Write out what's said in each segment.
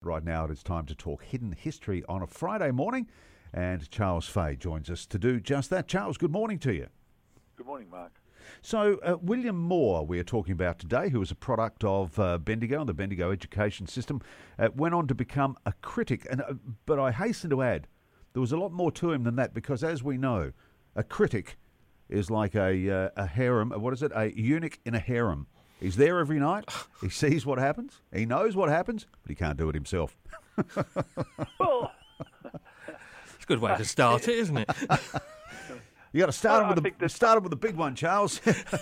Right now it is time to talk hidden history on a Friday morning, and Charles Fay joins us to do just that. Charles, good morning to you. Good morning, Mark. So, William Moore, we are talking about today, who was a product of Bendigo and the Bendigo education system, went on to become a critic. But I hasten to add, there was a lot more to him than that, because as we know, a critic is like a harem. What is it? A eunuch in a harem. He's there every night. He sees what happens. He knows what happens, but he can't do it himself. Well, it's a good way to start it, isn't it? You got to start him with the big one, Charles.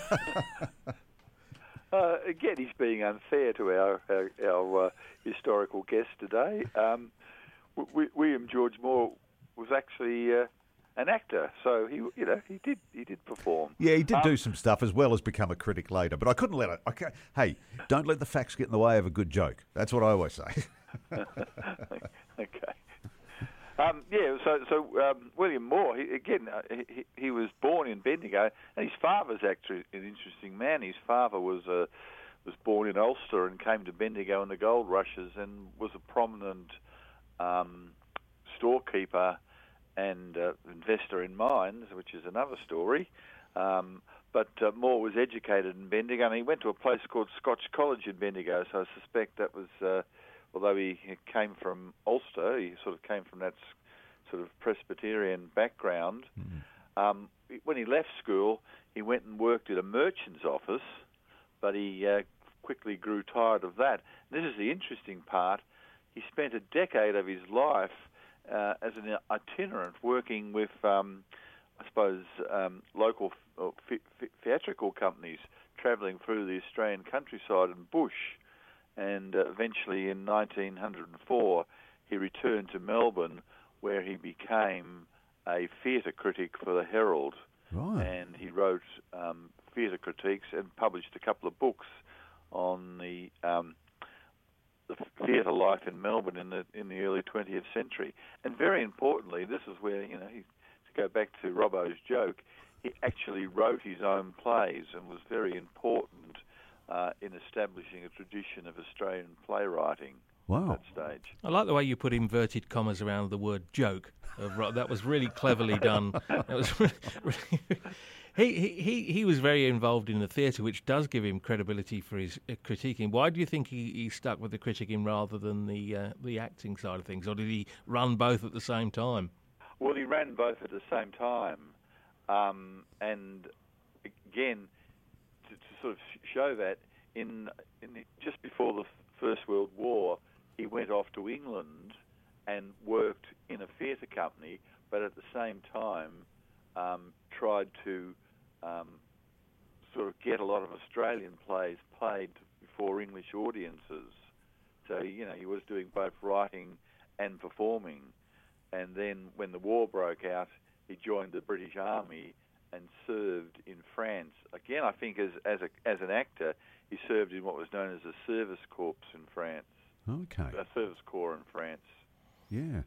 again, he's being unfair to our historical guest today. William George Moore was actually an actor, so he did perform. Yeah, he did do some stuff as well as become a critic later. But I couldn't let it. Hey, don't let the facts get in the way of a good joke. That's what I always say. Okay. William Moore, he was born in Bendigo, and his father's actually an interesting man. His father was born in Ulster and came to Bendigo in the gold rushes and was a prominent storekeeper and investor in mines, which is another story. But Moore was educated in Bendigo, and he went to a place called Scotch College in Bendigo, so I suspect that was... although he came from Ulster, he sort of came from that sort of Presbyterian background. Mm. When he left school, he went and worked at a merchant's office, but he quickly grew tired of that. And this is the interesting part. He spent a decade of his life as an itinerant working with, local theatrical companies, travelling through the Australian countryside and bush. And eventually in 1904, he returned to Melbourne, where he became a theatre critic for the Herald. Right. And he wrote theatre critiques and published a couple of books on the theatre life in Melbourne in the early 20th century. And very importantly, this is where, to go back to Robbo's joke, he actually wrote his own plays and was very important in establishing a tradition of Australian playwriting. Wow. At that stage. I like the way you put inverted commas around the word joke. That was really cleverly done. That was really, he was very involved in the theatre, which does give him credibility for his critiquing. Why do you think he stuck with the critiquing rather than the acting side of things, or did he run both at the same time? Well, he ran both at the same time, and again, to sort of show that just before the First World War, he went off to England and worked in a theatre company, but at the same time tried to sort of get a lot of Australian plays played before English audiences. So, he was doing both writing and performing. And then when the war broke out, he joined the British Army and served in France. Again, I think as an actor, he served in what was known as a service corps in France. Okay. A service corps in France. Yeah.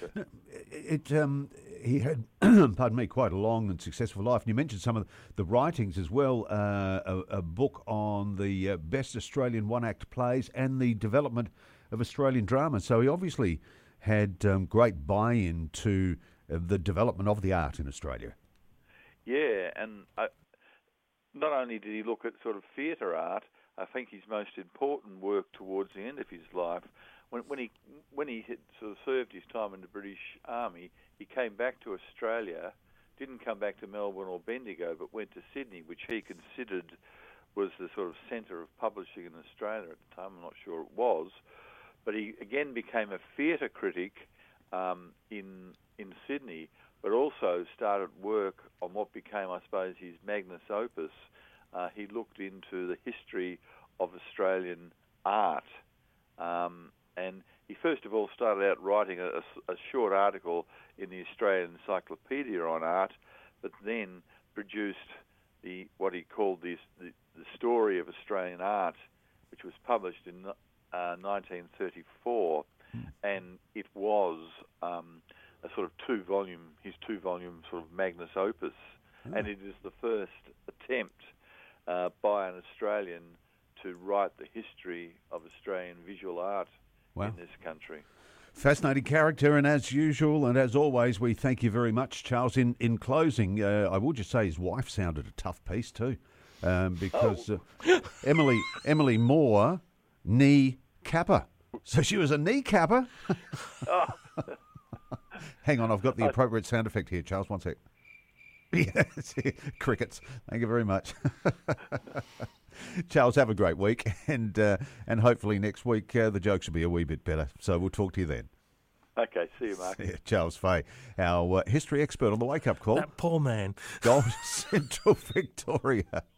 He had, pardon me, quite a long and successful life. And you mentioned some of the writings as well, a book on the best Australian one-act plays and the development of Australian drama. So he obviously had great buy-in to the development of the art in Australia. Yeah, and not only did he look at sort of theatre art, I think his most important work towards the end of his life, when he had sort of served his time in the British Army, he came back to Australia, didn't come back to Melbourne or Bendigo, but went to Sydney, which he considered was the sort of centre of publishing in Australia at the time. I'm not sure it was, but he again became a theatre critic in Sydney, but also started work on what became, I suppose, his magnus opus. He looked into the history of Australian art, and he first of all started out writing a short article in the Australian Encyclopedia on art, but then produced what he called the Story of Australian Art, which was published in 1934, and it was a sort of his two-volume sort of magnus opus, and it is the first attempt by an Australian to write the history of Australian visual art in this country. history. Fascinating character, and as usual, and as always, we thank you very much, Charles. In closing, I will just say his wife sounded a tough piece too, because Emily Moore, knee capper. So she was a knee capper. Oh. Hang on, I've got the appropriate sound effect here, Charles. One sec. Yes, crickets. Thank you very much. Charles, have a great week, and hopefully next week the jokes will be a wee bit better. So we'll talk to you then. Okay, see you, Mark. Yeah, Charles Fay, our history expert on the Wake Up Call. That poor man. Gold Central Victoria.